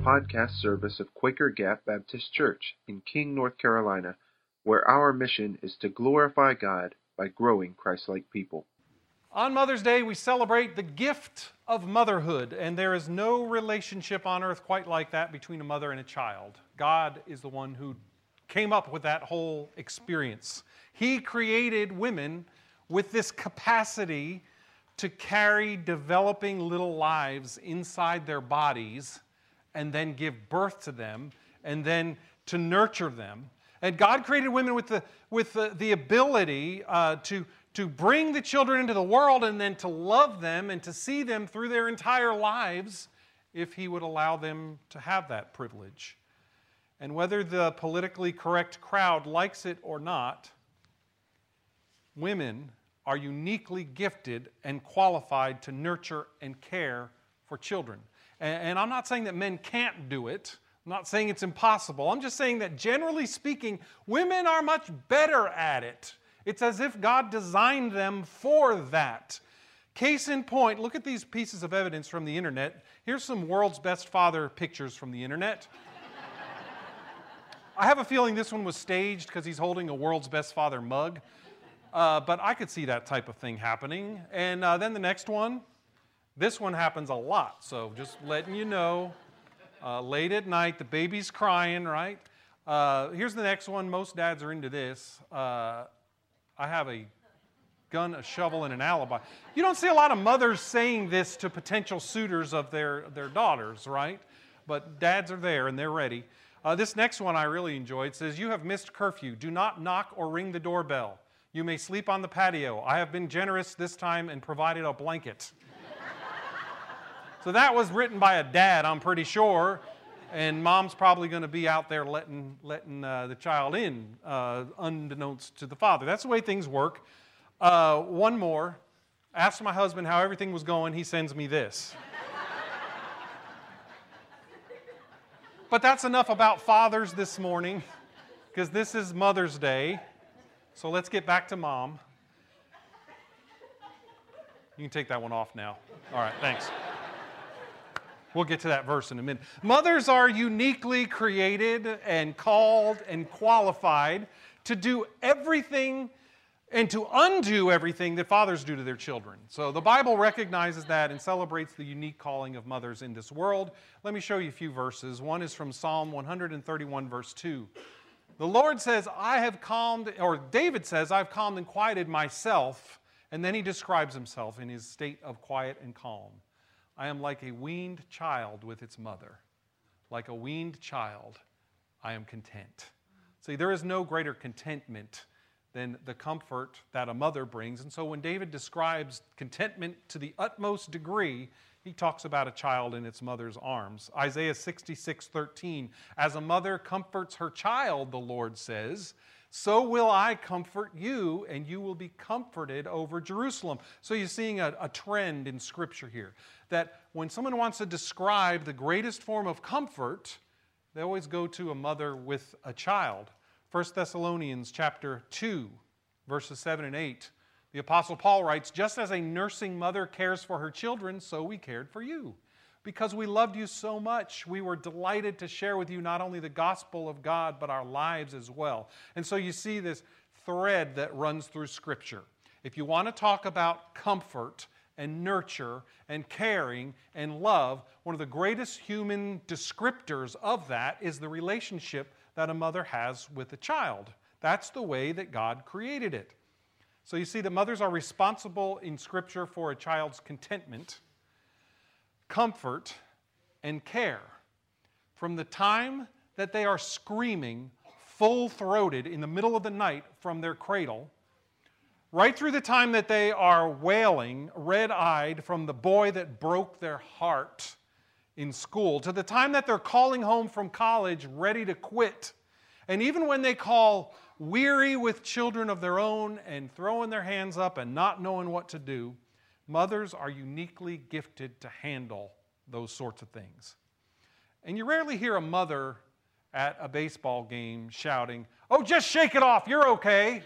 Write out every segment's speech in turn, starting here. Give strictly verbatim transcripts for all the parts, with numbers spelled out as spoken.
podcast service of Quaker Gap Baptist Church in King, North Carolina, where our mission is to glorify God by growing Christ-like people. On Mother's Day, we celebrate the gift of motherhood, and there is no relationship on earth quite like that between a mother and a child. God is the one who came up with that whole experience. He created women with this capacity to carry developing little lives inside their bodies and then give birth to them and then to nurture them. And God created women with the, with the, the ability uh, to, to bring the children into the world and then to love them and to see them through their entire lives if He would allow them to have that privilege. And whether the politically correct crowd likes it or not, women are uniquely gifted and qualified to nurture and care for children. And, and I'm not saying that men can't do it. I'm not saying it's impossible. I'm just saying that generally speaking, women are much better at it. It's as if God designed them for that. Case in point, look at these pieces of evidence from the internet. Here's some world's best father pictures from the internet. I have a feeling this one was staged because he's holding a world's best father mug. Uh, but I could see that type of thing happening. And uh, then the next one, this one happens a lot. So just letting you know, uh, late at night, the baby's crying, right? Uh, here's the next one. Most dads are into this. Uh, I have a gun, a shovel, and an alibi. You don't see a lot of mothers saying this to potential suitors of their, their daughters, right? But dads are there and they're ready. Uh, this next one I really enjoyed. It says, "You have missed curfew. Do not knock or ring the doorbell. You may sleep on the patio. I have been generous this time and provided a blanket." So that was written by a dad, I'm pretty sure. And mom's probably going to be out there letting, letting uh, the child in, uh, unbeknownst to the father. That's the way things work. Uh, one more. Asked my husband how everything was going. He sends me this. But that's enough about fathers this morning, because this is Mother's Day. So let's get back to Mom. You can take that one off now. All right, thanks. We'll get to that verse in a minute. Mothers are uniquely created and called and qualified to do everything and to undo everything that fathers do to their children. So the Bible recognizes that and celebrates the unique calling of mothers in this world. Let me show you a few verses. One is from Psalm one thirty-one, verse two. The Lord says, I have calmed, or David says, I've calmed and quieted myself. And then he describes himself in his state of quiet and calm. I am like a weaned child with its mother. Like a weaned child, I am content. See, there is no greater contentment than the comfort that a mother brings. And so when David describes contentment to the utmost degree, he talks about a child in its mother's arms. Isaiah sixty-six thirteen, as a mother comforts her child, the Lord says, so will I comfort you, and you will be comforted over Jerusalem. So you're seeing a, a trend in Scripture here, that when someone wants to describe the greatest form of comfort, they always go to a mother with a child. First Thessalonians chapter two, verses seven and eight. The Apostle Paul writes, just as a nursing mother cares for her children, so we cared for you. Because we loved you so much, we were delighted to share with you not only the gospel of God, but our lives as well. And so you see this thread that runs through Scripture. If you want to talk about comfort and nurture and caring and love, one of the greatest human descriptors of that is the relationship that a mother has with a child. That's the way that God created it. So you see that mothers are responsible in Scripture for a child's contentment, comfort, and care. From the time that they are screaming full-throated in the middle of the night from their cradle, right through the time that they are wailing red-eyed from the boy that broke their heart in school, to the time that they're calling home from college ready to quit, and even when they call weary with children of their own and throwing their hands up and not knowing what to do, mothers are uniquely gifted to handle those sorts of things. And you rarely hear a mother at a baseball game shouting, "Oh, just shake it off, you're okay."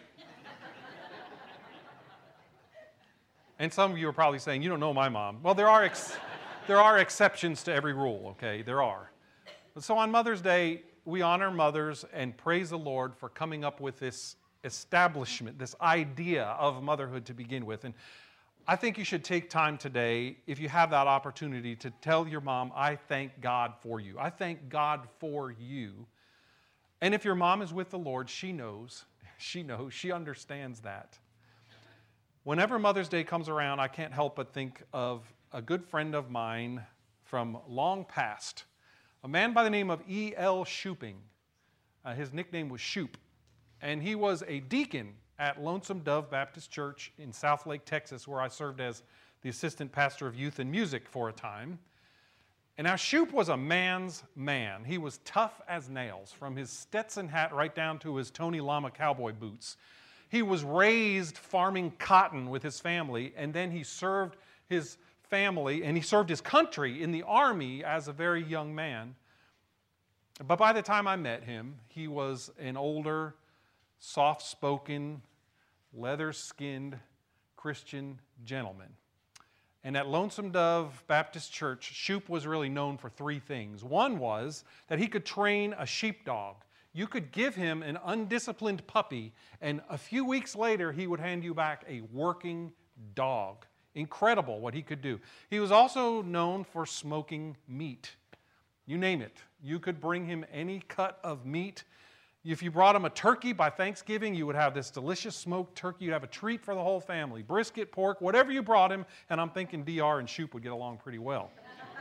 And some of you are probably saying, "You don't know my mom." Well, there are, ex- there are exceptions to every rule, okay? There are. So on Mother's Day, we honor mothers and praise the Lord for coming up with this establishment, this idea of motherhood to begin with. And I think you should take time today, if you have that opportunity, to tell your mom, I thank God for you. I thank God for you. And if your mom is with the Lord, she knows. She knows. She understands that. Whenever Mother's Day comes around, I can't help but think of a good friend of mine from long past, a man by the name of E L Shuping. Uh, his nickname was Shoop. And he was a deacon at Lonesome Dove Baptist Church in Southlake, Texas, where I served as the assistant pastor of youth and music for a time. And now Shoop was a man's man. He was tough as nails, from his Stetson hat right down to his Tony Lama cowboy boots. He was raised farming cotton with his family, and then he served his family, and he served his country in the army as a very young man. But by the time I met him, he was an older, soft-spoken, leather-skinned Christian gentleman. And at Lonesome Dove Baptist Church, Shoop was really known for three things. One was that he could train a sheepdog. You could give him an undisciplined puppy, and a few weeks later, he would hand you back a working dog. Incredible what he could do. He was also known for smoking meat. You name it. You could bring him any cut of meat. If you brought him a turkey by Thanksgiving, you would have this delicious smoked turkey. You'd have a treat for the whole family. Brisket, pork, whatever you brought him, and I'm thinking D R and Shoop would get along pretty well.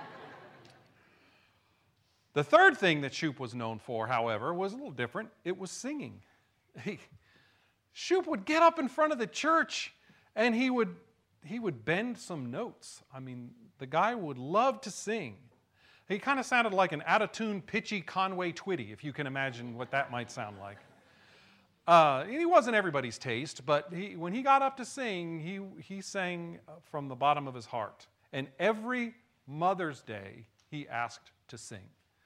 The third thing that Shoop was known for, however, was a little different. It was singing. He, Shoop would get up in front of the church, and he would, he would bend some notes. I mean, the guy would love to sing. He kind of sounded like an out-of-tune, pitchy Conway Twitty, if you can imagine what that might sound like. Uh, he wasn't everybody's taste, but he, when he got up to sing, he, he sang from the bottom of his heart. And every Mother's Day, he asked to sing.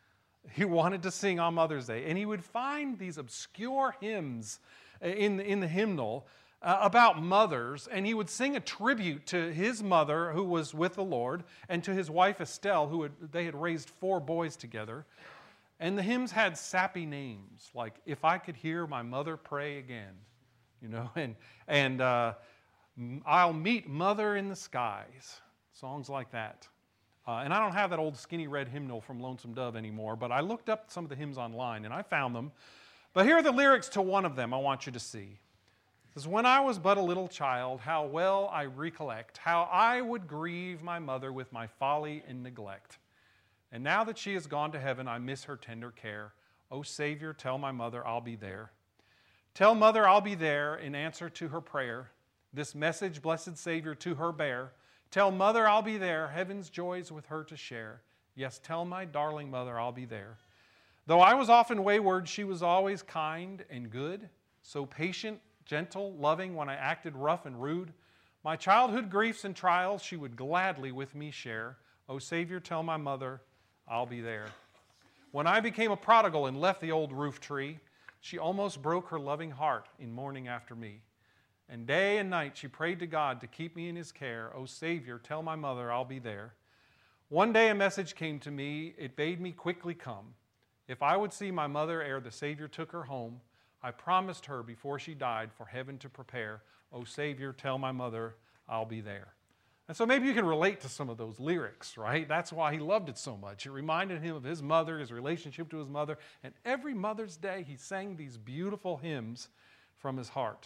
He wanted to sing on Mother's Day. And he would find these obscure hymns in, in the hymnal Uh, about mothers, and he would sing a tribute to his mother, who was with the Lord, and to his wife Estelle, who had, they had raised four boys together. And the hymns had sappy names, like "If I Could Hear My Mother Pray Again," you know, and and uh, "I'll Meet Mother in the Skies," songs like that. Uh, and I don't have that old skinny red hymnal from Lonesome Dove anymore, but I looked up some of the hymns online, and I found them. But here are the lyrics to one of them I want you to see. It says, "When I was but a little child, how well I recollect, how I would grieve my mother with my folly and neglect. And now that she is gone to heaven, I miss her tender care. O Savior, tell my mother I'll be there. Tell mother I'll be there in answer to her prayer. This message, blessed Savior, to her bear. Tell mother I'll be there, heaven's joys with her to share. Yes, tell my darling mother I'll be there. Though I was often wayward, she was always kind and good, so patient, gentle, loving when I acted rough and rude. My childhood griefs and trials she would gladly with me share. O Savior, tell my mother I'll be there. When I became a prodigal and left the old roof tree, she almost broke her loving heart in mourning after me. And day and night she prayed to God to keep me in his care. O Savior, tell my mother I'll be there. One day a message came to me. It bade me quickly come. If I would see my mother ere the Savior took her home, I promised her before she died for heaven to prepare. O Savior, tell my mother I'll be there." And so maybe you can relate to some of those lyrics, right? That's why he loved it so much. It reminded him of his mother, his relationship to his mother. And every Mother's Day, he sang these beautiful hymns from his heart.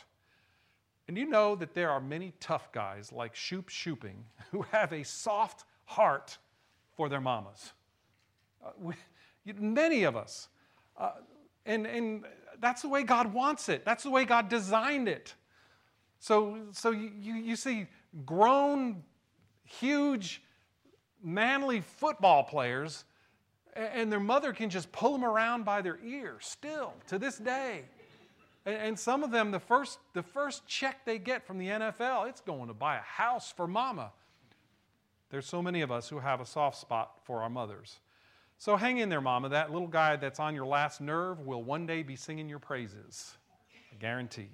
And you know that there are many tough guys like Shoop Shooping who have a soft heart for their mamas. Uh, we, many of us. Uh, and, and that's the way God wants it. That's the way God designed it. So, so you, you, you see grown, huge, manly football players, and their mother can just pull them around by their ear still to this day. And, and some of them, the first, the first check they get from the N F L, it's going to buy a house for mama. There's so many of us who have a soft spot for our mothers. So hang in there, mama. That little guy that's on your last nerve will one day be singing your praises. I guarantee.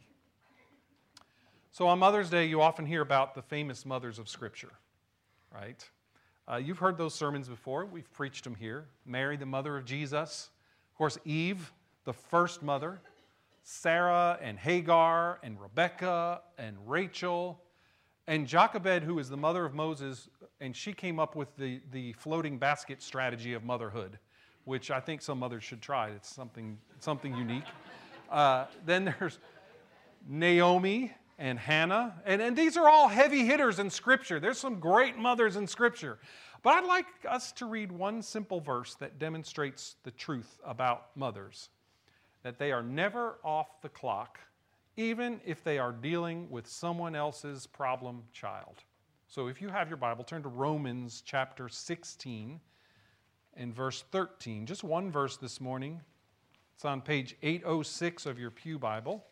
So on Mother's Day, you often hear about the famous mothers of Scripture, right? Uh, you've heard those sermons before. We've preached them here. Mary, the mother of Jesus. Of course, Eve, the first mother. Sarah and Hagar and Rebekah and Rachel. And Jochebed, who is the mother of Moses, and she came up with the, the floating basket strategy of motherhood, which I think some mothers should try. It's something, something unique. Uh, then there's Naomi and Hannah. And, and these are all heavy hitters in Scripture. There's some great mothers in Scripture. But I'd like us to read one simple verse that demonstrates the truth about mothers, that they are never off the clock, even if they are dealing with someone else's problem child. So if you have your Bible, turn to Romans chapter sixteen and verse thirteen. Just one verse this morning. It's on page eight oh six of your pew Bible.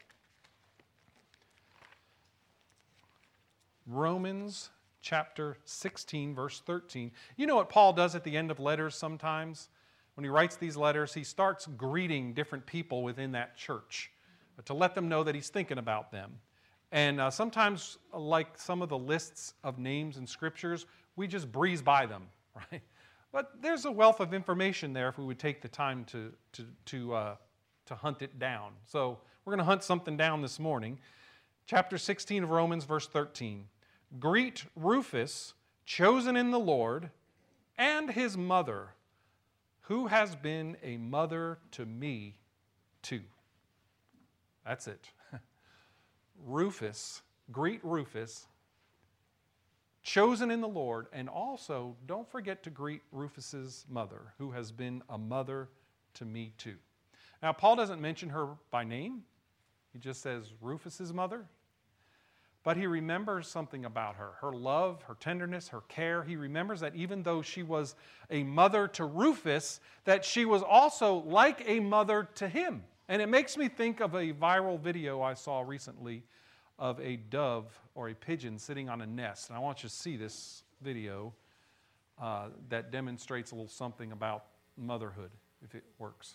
Romans chapter sixteen, verse thirteen. You know what Paul does at the end of letters sometimes? When he writes these letters, he starts greeting different people within that church to let them know that he's thinking about them. And uh, sometimes, like some of the lists of names in Scriptures, we just breeze by them, right? But there's a wealth of information there if we would take the time to, to, to, uh, to hunt it down. So we're going to hunt something down this morning. Chapter sixteen of Romans, verse thirteen. Greet Rufus, chosen in the Lord, and his mother, who has been a mother to me too. That's it. Rufus, greet Rufus, chosen in the Lord, and also don't forget to greet Rufus's mother, who has been a mother to me too. Now, Paul doesn't mention her by name. He just says Rufus's mother. But he remembers something about her, her love, her tenderness, her care. He remembers that even though she was a mother to Rufus, that she was also like a mother to him. And it makes me think of a viral video I saw recently of a dove or a pigeon sitting on a nest. And I want you to see this video uh, that demonstrates a little something about motherhood, if it works.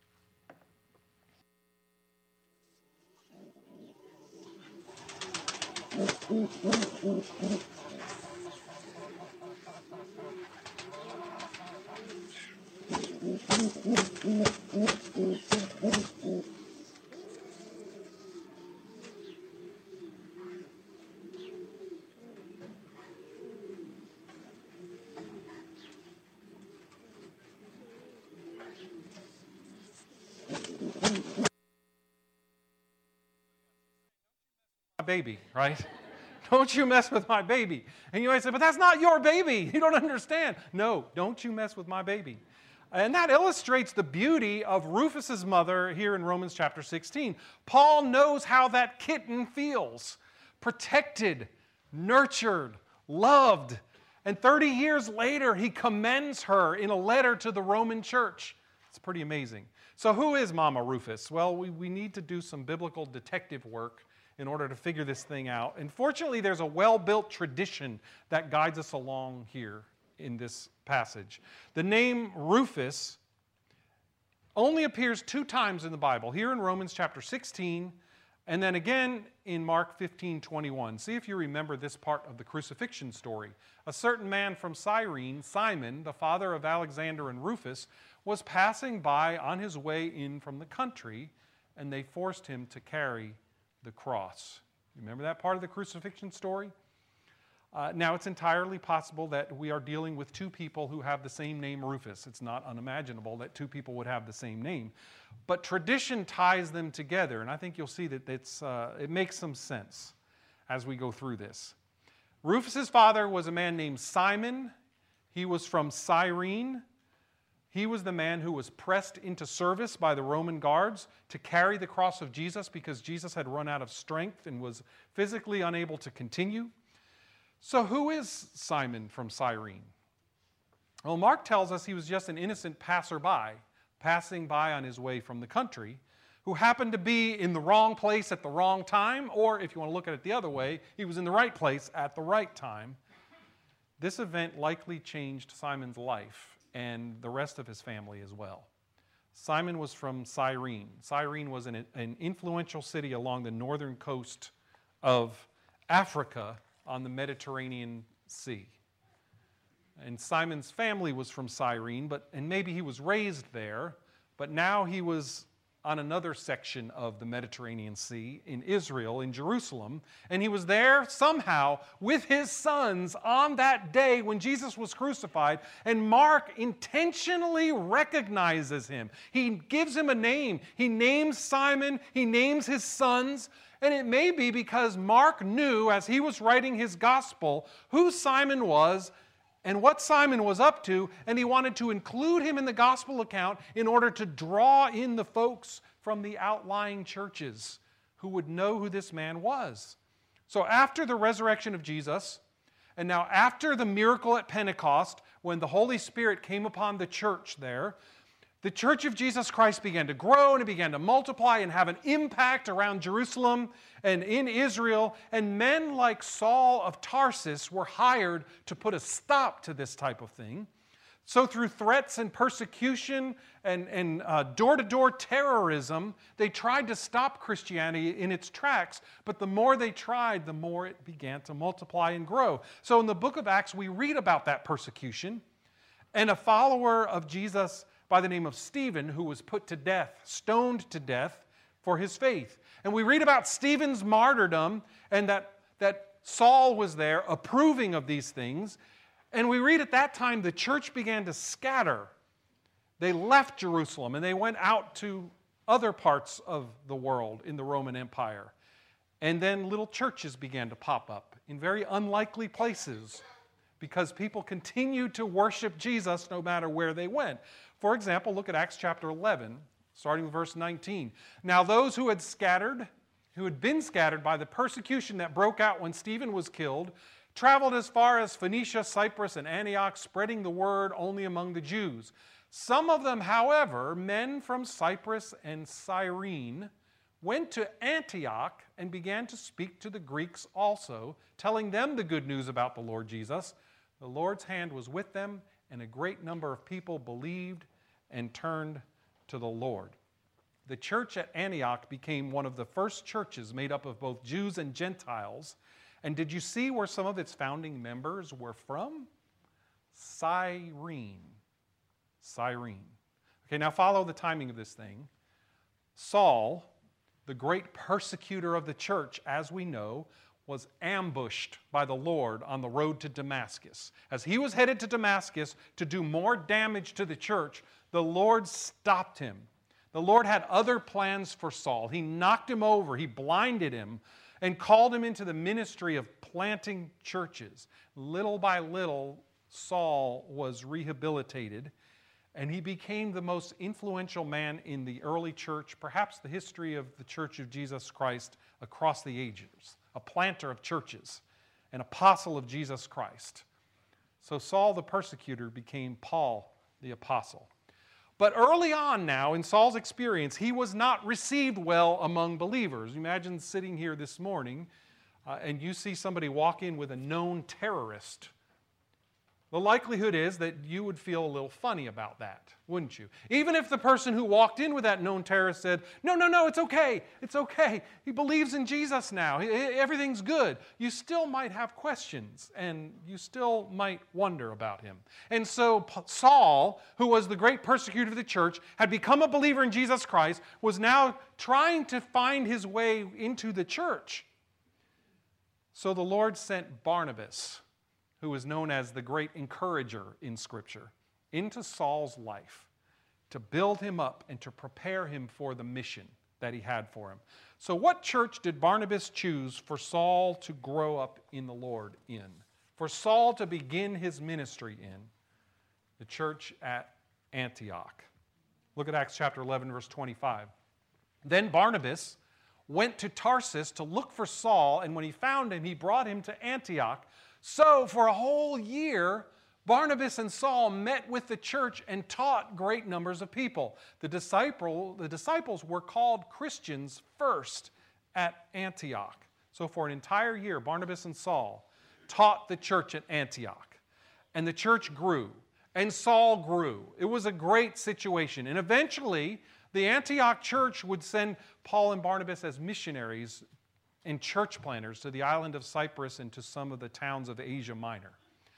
Baby, right? Don't you mess with my baby. And you might say, but that's not your baby. You don't understand. No, don't you mess with my baby. And that illustrates the beauty of Rufus's mother here in Romans chapter sixteen. Paul knows how that kitten feels. Protected, nurtured, loved. And thirty years later, he commends her in a letter to the Roman church. It's pretty amazing. So who is Mama Rufus? Well, we, we need to do some biblical detective work in order to figure this thing out. And fortunately, there's a well-built tradition that guides us along here in this passage. The name Rufus only appears two times in the Bible, here in Romans chapter sixteen, and then again in Mark fifteen twenty-one. See if you remember this part of the crucifixion story. A certain man from Cyrene, Simon, the father of Alexander and Rufus, was passing by on his way in from the country, and they forced him to carry the cross. Remember that part of the crucifixion story? Uh, now, it's entirely possible that we are dealing with two people who have the same name, Rufus. It's not unimaginable that two people would have the same name. But tradition ties them together, and I think you'll see that it's, uh, it makes some sense as we go through this. Rufus's father was a man named Simon. He was from Cyrene. He was the man who was pressed into service by the Roman guards to carry the cross of Jesus because Jesus had run out of strength and was physically unable to continue. So who is Simon from Cyrene? Well, Mark tells us he was just an innocent passerby, passing by on his way from the country, who happened to be in the wrong place at the wrong time, or if you want to look at it the other way, he was in the right place at the right time. This event likely changed Simon's life and the rest of his family as well. Simon was from Cyrene. Cyrene was an, an influential city along the northern coast of Africa on the Mediterranean Sea. And Simon's family was from Cyrene, but, and maybe he was raised there, but now he was on another section of the Mediterranean Sea in Israel, in Jerusalem, and he was there somehow with his sons on that day when Jesus was crucified, and Mark intentionally recognizes him. He gives him a name. He names Simon, he names his sons, and it may be because Mark knew as he was writing his gospel who Simon was and what Simon was up to, and he wanted to include him in the gospel account in order to draw in the folks from the outlying churches who would know who this man was. So after the resurrection of Jesus, and now after the miracle at Pentecost, when the Holy Spirit came upon the church there, the Church of Jesus Christ began to grow and it began to multiply and have an impact around Jerusalem and in Israel. And men like Saul of Tarsus were hired to put a stop to this type of thing. So through threats and persecution and, and uh, door-to-door terrorism, they tried to stop Christianity in its tracks. But the more they tried, the more it began to multiply and grow. So in the book of Acts, we read about that persecution. And a follower of Jesus by the name of Stephen, who was put to death, stoned to death for his faith. And we read about Stephen's martyrdom and that, that Saul was there approving of these things. And we read at that time the church began to scatter. They left Jerusalem and they went out to other parts of the world in the Roman Empire. And then little churches began to pop up in very unlikely places because people continued to worship Jesus no matter where they went. For example, look at Acts chapter eleven, starting with verse nineteen. Now those who had scattered, who had been scattered by the persecution that broke out when Stephen was killed, traveled as far as Phoenicia, Cyprus, and Antioch, spreading the word only among the Jews. Some of them, however, men from Cyprus and Cyrene, went to Antioch and began to speak to the Greeks also, telling them the good news about the Lord Jesus. The Lord's hand was with them, and a great number of people believed and turned to the Lord. The church at Antioch became one of the first churches made up of both Jews and Gentiles. And did you see where some of its founding members were from? Cyrene. Cyrene. Okay, now follow the timing of this thing. Saul, the great persecutor of the church, as we know, was ambushed by the Lord on the road to Damascus. As he was headed to Damascus to do more damage to the church, the Lord stopped him. The Lord had other plans for Saul. He knocked him over, he blinded him, and called him into the ministry of planting churches. Little by little, Saul was rehabilitated, and he became the most influential man in the early church, perhaps the history of the Church of Jesus Christ across the ages, a planter of churches, an apostle of Jesus Christ. So Saul the persecutor became Paul the apostle. But early on now, in Saul's experience, he was not received well among believers. Imagine sitting here this morning uh, and you see somebody walk in with a known terrorist. The likelihood is that you would feel a little funny about that, wouldn't you? Even if the person who walked in with that known terrorist said, no, no, no, it's okay, it's okay. He believes in Jesus now. Everything's good. You still might have questions, and you still might wonder about him. And so Saul, who was the great persecutor of the church, had become a believer in Jesus Christ, was now trying to find his way into the church. So the Lord sent Barnabas, who is known as the great encourager in Scripture, into Saul's life to build him up and to prepare him for the mission that he had for him. So what church did Barnabas choose for Saul to grow up in the Lord in? For Saul to begin his ministry in? The church at Antioch. Look at Acts chapter eleven, verse twenty-five. Then Barnabas went to Tarsus to look for Saul, and when he found him, he brought him to Antioch. So for a whole year, Barnabas and Saul met with the church and taught great numbers of people. The, disciple, the disciples were called Christians first at Antioch. So for an entire year, Barnabas and Saul taught the church at Antioch. And the church grew, and Saul grew. It was a great situation. And eventually, the Antioch church would send Paul and Barnabas as missionaries and church planters to the island of Cyprus and to some of the towns of Asia Minor.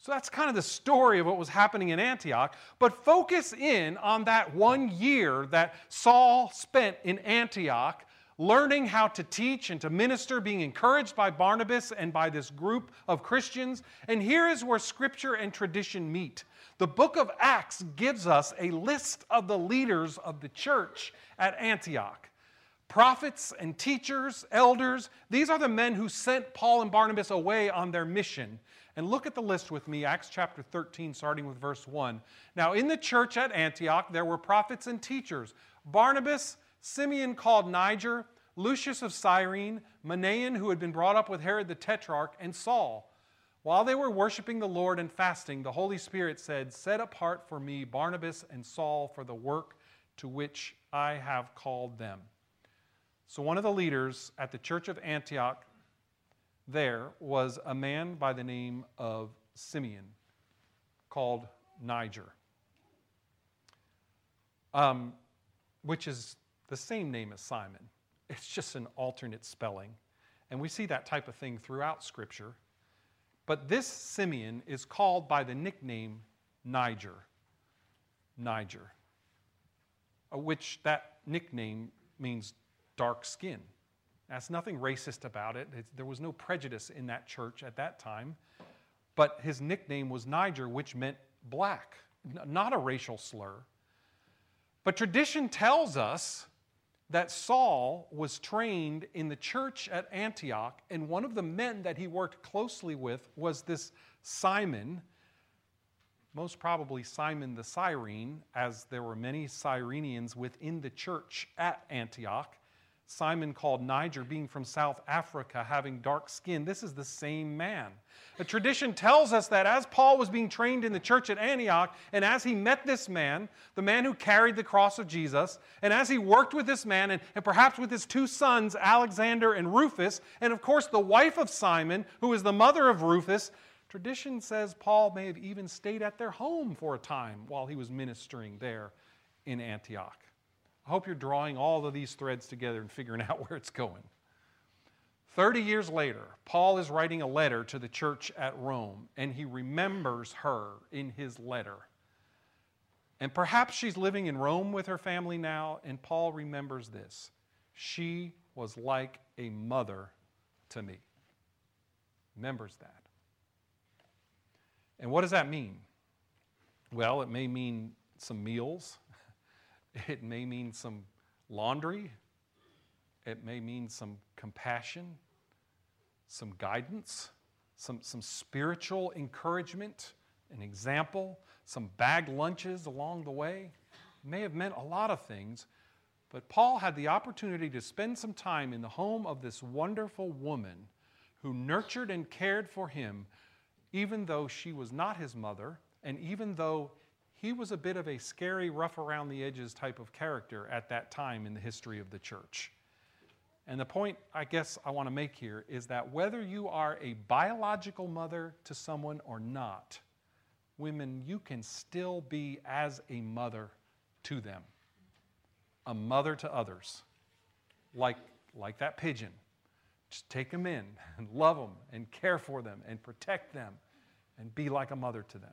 So that's kind of the story of what was happening in Antioch. But focus in on that one year that Saul spent in Antioch, learning how to teach and to minister, being encouraged by Barnabas and by this group of Christians. And here is where Scripture and tradition meet. The book of Acts gives us a list of the leaders of the church at Antioch. Prophets and teachers, elders, these are the men who sent Paul and Barnabas away on their mission. And look at the list with me, Acts chapter thirteen, starting with verse one. Now, in the church at Antioch, there were prophets and teachers: Barnabas, Simeon called Niger, Lucius of Cyrene, Manaen, who had been brought up with Herod the Tetrarch, and Saul. While they were worshiping the Lord and fasting, the Holy Spirit said, "Set apart for me Barnabas and Saul for the work to which I have called them." So one of the leaders at the church of Antioch there was a man by the name of Simeon, called Niger, um, which is the same name as Simon. It's just an alternate spelling. And we see that type of thing throughout Scripture. But this Simeon is called by the nickname Niger. Niger. Which that nickname means dark skin. That's nothing racist about it. It's, there was no prejudice in that church at that time. But his nickname was Niger, which meant black, not a racial slur. But tradition tells us that Saul was trained in the church at Antioch, and one of the men that he worked closely with was this Simon, most probably Simon the Cyrene, as there were many Cyrenians within the church at Antioch. Simon called Niger, being from South Africa, having dark skin. This is the same man. The tradition tells us that as Paul was being trained in the church at Antioch, and as he met this man, the man who carried the cross of Jesus, and as he worked with this man, and, and perhaps with his two sons, Alexander and Rufus, and of course the wife of Simon, who is the mother of Rufus, tradition says Paul may have even stayed at their home for a time while he was ministering there in Antioch. I hope you're drawing all of these threads together and figuring out where it's going. Thirty years later, Paul is writing a letter to the church at Rome, and he remembers her in his letter. And perhaps she's living in Rome with her family now, and Paul remembers this: she was like a mother to me. Remembers that. And what does that mean? Well, it may mean some meals. It may mean some laundry. It may mean some compassion, some guidance, some, some spiritual encouragement, an example, some bag lunches along the way. It may have meant a lot of things, but Paul had the opportunity to spend some time in the home of this wonderful woman who nurtured and cared for him, even though she was not his mother, and even though he was a bit of a scary, rough around the edges type of character at that time in the history of the church. And the point I guess I want to make here is that whether you are a biological mother to someone or not, women, you can still be as a mother to them, a mother to others, like, like that pigeon. Just take them in and love them and care for them and protect them and be like a mother to them.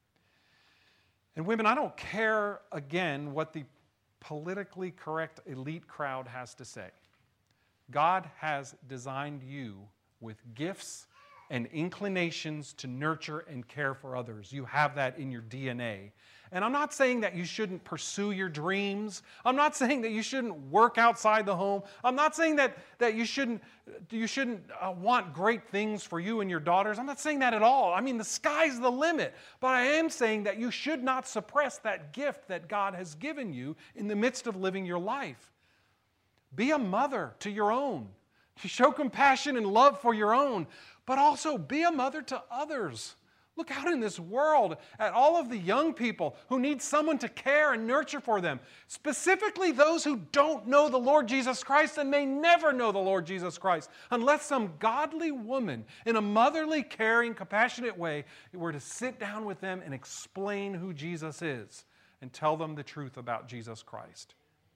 And women, I don't care, again, what the politically correct elite crowd has to say. God has designed you with gifts and inclinations to nurture and care for others. You have that in your D N A. And I'm not saying that you shouldn't pursue your dreams. I'm not saying that you shouldn't work outside the home. I'm not saying that, that you shouldn't, you shouldn't uh, want great things for you and your daughters. I'm not saying that at all. I mean, the sky's the limit. But I am saying that you should not suppress that gift that God has given you in the midst of living your life. Be a mother to your own. Show compassion and love for your own, but also be a mother to others. Look out in this world at all of the young people who need someone to care and nurture for them, specifically those who don't know the Lord Jesus Christ and may never know the Lord Jesus Christ unless some godly woman in a motherly, caring, compassionate way were to sit down with them and explain who Jesus is and tell them the truth about Jesus Christ.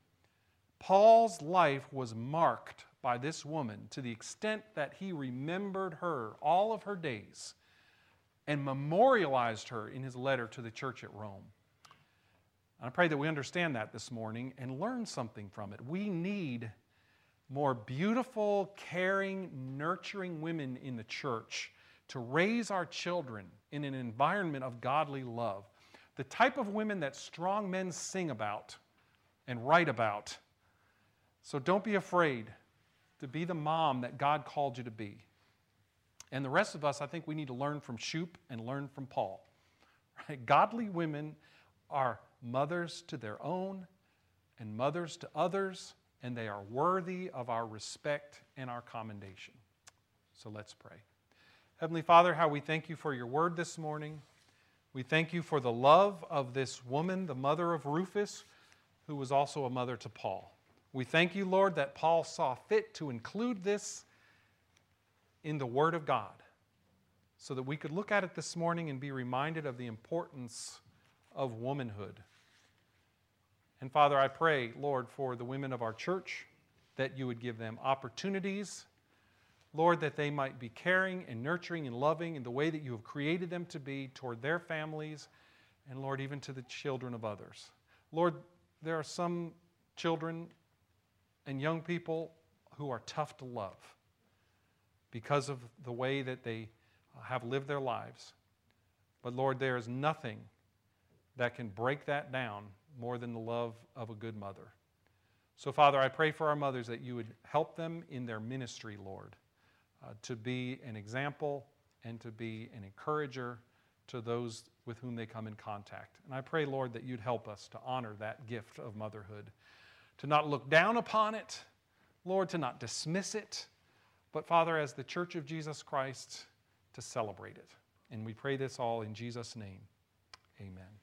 Paul's life was marked by this woman to the extent that he remembered her all of her days. and memorialized her in his letter to the church at Rome. And I pray that we understand that this morning and learn something from it. We need more beautiful, caring, nurturing women in the church to raise our children in an environment of godly love. The type of women that strong men sing about and write about. So don't be afraid to be the mom that God called you to be. And the rest of us, I think we need to learn from Shoup and learn from Paul. Right? Godly women are mothers to their own and mothers to others, and they are worthy of our respect and our commendation. So let's pray. Heavenly Father, how we thank you for your word this morning. We thank you for the love of this woman, the mother of Rufus, who was also a mother to Paul. We thank you, Lord, that Paul saw fit to include this in the Word of God so that we could look at it this morning and be reminded of the importance of womanhood. And Father, I pray, Lord, for the women of our church, that you would give them opportunities, Lord, that they might be caring and nurturing and loving in the way that you have created them to be toward their families and, Lord, even to the children of others. Lord, there are some children and young people who are tough to love because of the way that they have lived their lives. But Lord, there is nothing that can break that down more than the love of a good mother. So Father, I pray for our mothers that you would help them in their ministry, Lord, uh, to be an example and to be an encourager to those with whom they come in contact. And I pray, Lord, that you'd help us to honor that gift of motherhood, to not look down upon it, Lord, to not dismiss it, but Father, as the Church of Jesus Christ, to celebrate it. And we pray this all in Jesus' name. Amen.